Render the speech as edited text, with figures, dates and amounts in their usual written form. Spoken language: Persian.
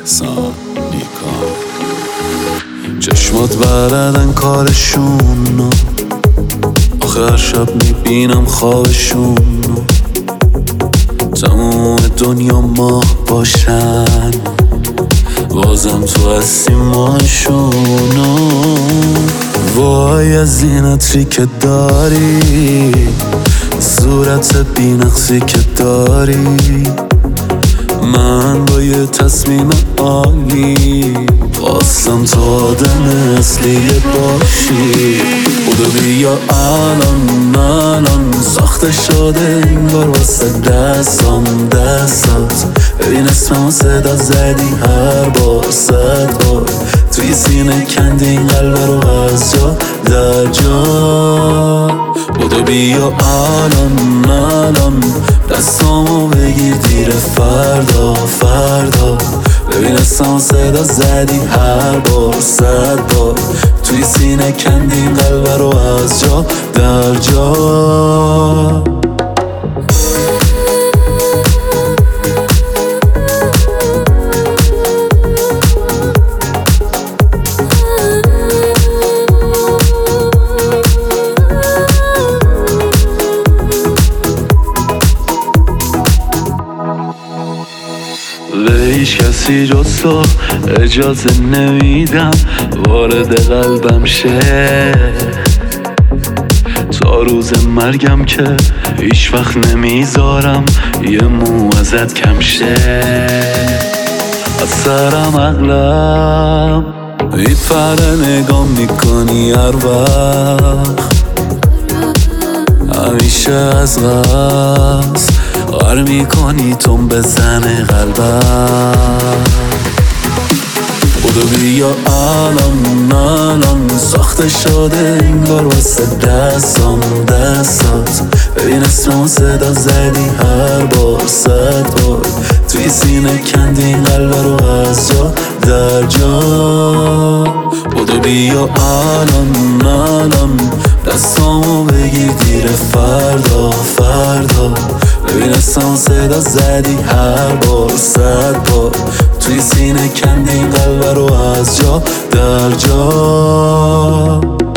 احسان نیکان. چشمات بلدن کارشونو، آخر شب میبینم خوابشونو. تموم دنیا ماه باشن، بازم تو هستی ماشونو. وای از این عطری که داری، صورت بینقصی که داری. من با یه تصمیم عالی خواستم تو آدم اصلی باشی. بودو بیا الان ساخته شده انگار واسه دستات. ببین اسممو صدا زدی هر بار 100 بار، توی سینه کندی این قلب رو از جا در جا. بودو بیا الان دستامو بگیر دیر فردا. ببین اسممو صدا زدی هر بار 100 بار، توی سینه کندی این قلب رو از جا در جا. به هیچ کسی جز تو اجازه نمیدم وارد قلبم شه. تا روز مرگم که هیچ وقت نمیذارم یه مو ازت کم شه. از سرم عقلم میپره نگاه میکنی هر وقت، همیشه از قصد غر میکنی تون بزنه قلبم. بودو بیا الان ساخته شده انگار واسه دستات. ببین اسممو صدا زدی هر بار 100 بار، توی سینه کندی این قلب رو از جا در جا. بودو بیا الان دستامو بگیر دیر فردا. ببین اسممو صدا زدی هر بار 100 بار، توی سینه کندی این قلب رو از جا در جا.